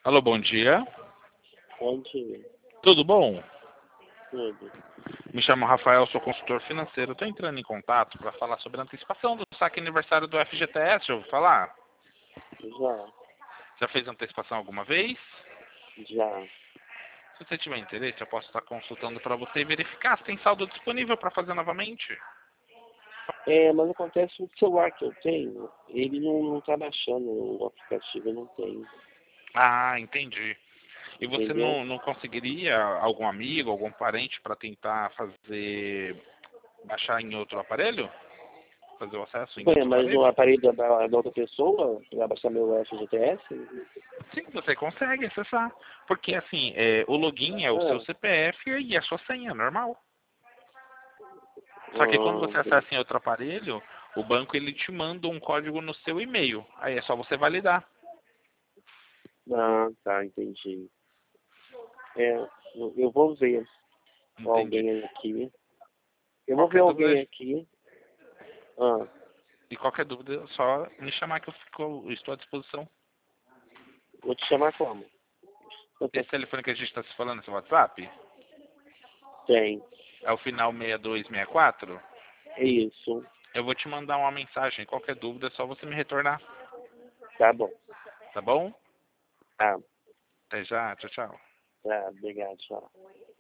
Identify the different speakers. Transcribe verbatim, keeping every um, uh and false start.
Speaker 1: Alô, bom dia.
Speaker 2: Bom dia.
Speaker 1: Tudo bom?
Speaker 2: Tudo.
Speaker 1: Me chamo Rafael, sou consultor financeiro. Estou entrando em contato para falar sobre a antecipação do saque aniversário do F G T S. Já ouviu falar?
Speaker 2: Já,
Speaker 1: Já fez antecipação alguma vez?
Speaker 2: já.
Speaker 1: Se você tiver interesse, eu posso estar consultando para você e verificar se tem saldo disponível para fazer novamente.
Speaker 2: É, mas acontece que o celular que eu tenho, ele não, não tá baixando o aplicativo, eu não tenho.
Speaker 1: Ah, entendi. E você
Speaker 2: Entendeu?
Speaker 1: não, não conseguiria algum amigo, algum parente para tentar fazer baixar em outro aparelho? Fazer o acesso em
Speaker 2: Ué,
Speaker 1: outro
Speaker 2: mas o
Speaker 1: aparelho?
Speaker 2: aparelho da, da da outra pessoa vai baixar meu F G T S?
Speaker 1: Sim, você consegue acessar. Porque assim, é, o login é o seu
Speaker 2: Ah,
Speaker 1: C P F e a sua senha, normal. Só que quando
Speaker 2: ah,
Speaker 1: você acessa em outro aparelho, o banco ele te manda um código no seu e-mail. Aí é só você validar.
Speaker 2: ah, tá, entendi. É, eu eu vou ver
Speaker 1: Entendi.
Speaker 2: alguém aqui. Eu vou ver
Speaker 1: Qualquer dúvida,
Speaker 2: alguém aqui. Ah,
Speaker 1: e qualquer dúvida, é só me chamar que eu fico, eu estou à disposição.
Speaker 2: vou te chamar como?
Speaker 1: Esse telefone que a gente está se falando, seu WhatsApp,
Speaker 2: Tem.
Speaker 1: é o final seis dois seis quatro.
Speaker 2: É isso.
Speaker 1: Eu vou te mandar uma mensagem. Qualquer dúvida, é só você me retornar.
Speaker 2: Tá bom.
Speaker 1: Tá bom?
Speaker 2: Tá,
Speaker 1: Até já. Tchau, tchau.
Speaker 2: tá, obrigado, tchau.